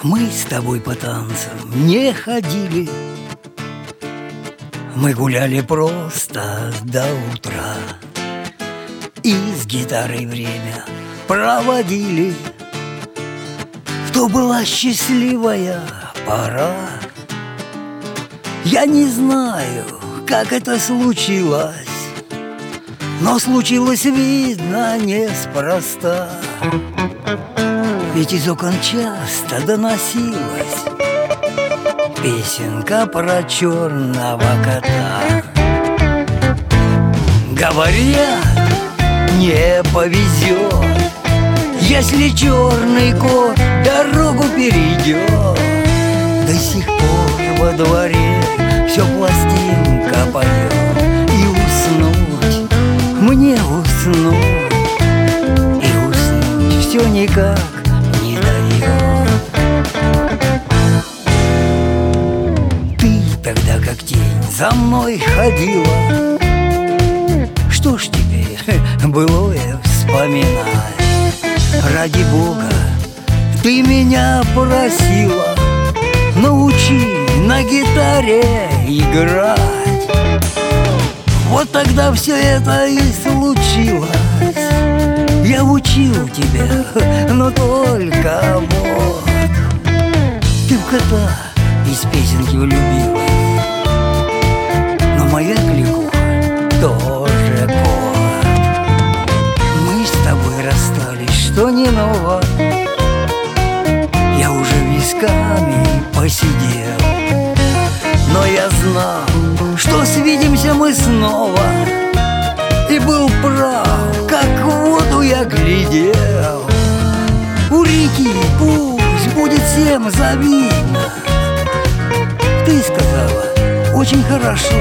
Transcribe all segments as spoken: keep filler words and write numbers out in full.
Мы с тобой по танцам не ходили, мы гуляли просто до утра и с гитарой время проводили. То была счастливая пора. Я не знаю, как это случилось, но случилось, видно, неспроста. Ведь из окон часто доносилась песенка про черного кота. Говорят, не повезет, если черный кот дорогу перейдет. До сих пор во дворе все пластинка поет, и уснуть, мне уснуть, и уснуть все никак не дает. Ты тогда как тень за мной ходила, что ж тебе былое вспоминать? Ради Бога, ты меня просила, научи на гитаре играть. Вот тогда все это и случилось. Я учил тебя, но только вот ты в кота из песенки влюбилась, но моя кликуха тоже кот. Мы с тобой расстались, что не ново, я уже висками посидел, но я знал, что свидимся мы снова, и был прав, как в воду я глядел. У реки пусть будет всем завидно, ты сказала очень хорошо.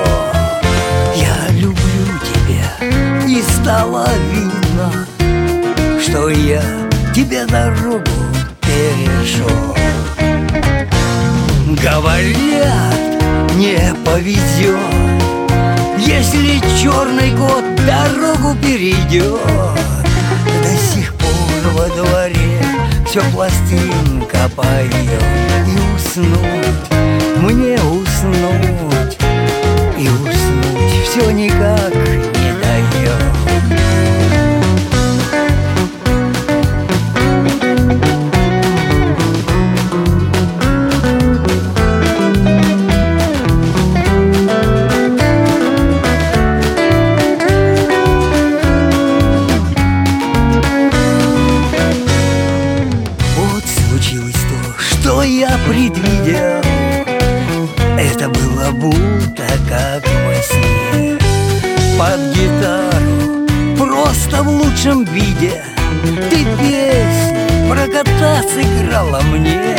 Я люблю тебя, и стало видно, что я тебе дорогу перешел. Говорят, не повезет, если черный кот дорогу перейдет. До сих пор во дворе все пластинка поет, и уснуть, мне уснуть, и уснуть все никак не дает. Что я предвидел, это было будто как во сне. Под гитару, просто в лучшем виде, ты песню про кота сыграла мне.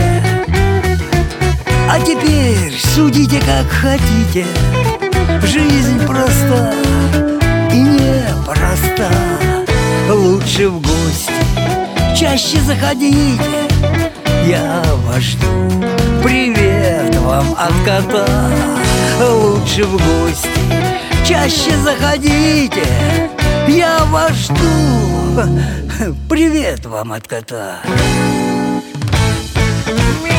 А теперь судите как хотите, жизнь проста и непроста. Лучше в гости чаще заходите, я вас жду, привет вам от кота. Лучше в гости чаще заходите, я вас жду, привет вам от кота.